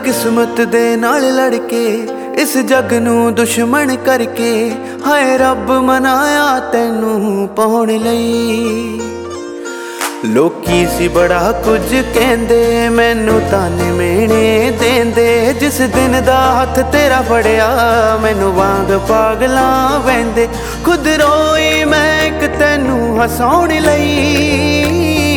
किस्मत दे नाल लड़के इस जग नू दुश्मन करके हाय रब मनाया तैनू पाउण लई। लोकी सी बड़ा कुछ कहंदे मैनू ताने मेने देंदे जिस दिन दा हथ तेरा फड़िया मैनू वांग पागलां वैंदे। खुद रोई मैं इक तैनू हसाउण लई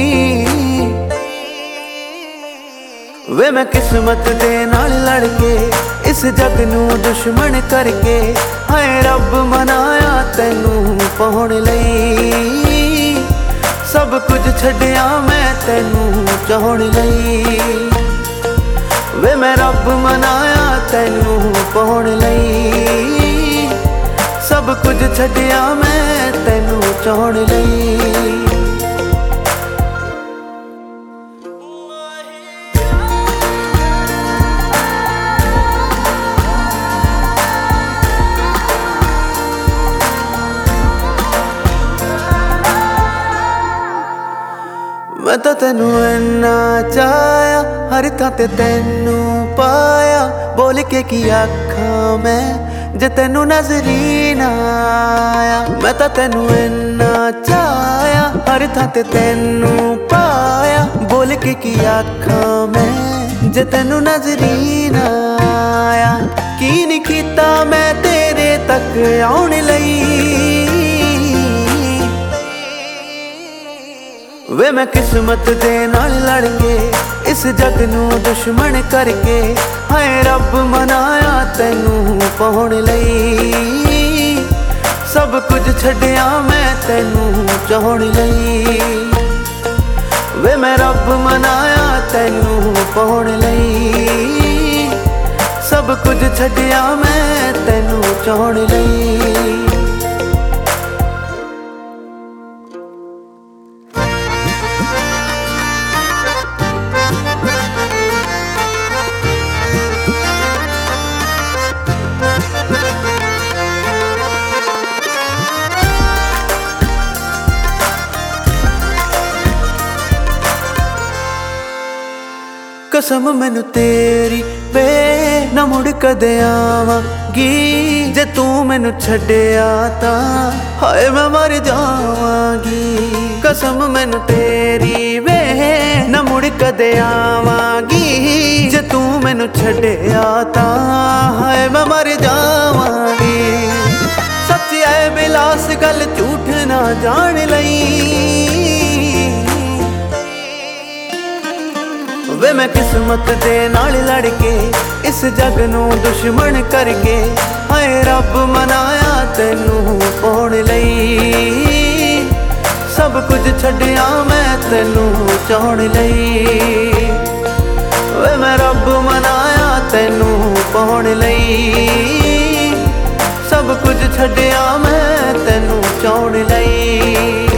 वे मैं किस्मत दे नाल लड़के इस जग नू दुश्मन करके हाय रब मनाया तैनू पाउण लई। सब कुछ छड्डिया मैं तैनू चाहण लई वे मैं रब मनाया तैनू पाउण लई। सब कुछ छड्डिया मैं तैनू चाहण लई। मैं तो तेनू इन्ना चाया हर थां ते तेनू पाया बोल के की आखां मैं जे तेनू नजरी ना आया। मैं तो तेनू इन्ना चाया हर थां ते तेनू पाया बोल के की आखां मैं जे तेनू नजरी ना आया। की नहीं कीता मैं तेरे तक आउण लई वे मैं किस्मत दे नाल लड़के इस जग नू दुश्मन करके हाय रब मनाया तैनू पाउण लई। सब कुछ छड्डिया मैं तैनू चाहण लई वे मैं रब मनाया तैनू पाउण लई। सब कुछ छड्डिया मैं तैनू चाहण लई। कसम मैनू तेरी वे ना मुड़ कदे आवांगी जे तू मैनू छड्डिया तां हाय मैं मर जावांगी। कसम मैनू तेरी वे ना मुड़ कदे आवांगी जे तू मैनू छड्डिया तां हाय मैं मर जावांगी। सच है बिलास गल झूठ ना जान लई वे मैं किस्मत दे नाल लड़के इस जग नू दुश्मन करके हाय रब मनाया तैनू पाउण लई। सब कुछ छड्डिया मैं तैनू चाहण लई वे मैं रब मनाया तैनू पाउण लई। सब कुछ छड्डिया मैं तैनू चाहण लई।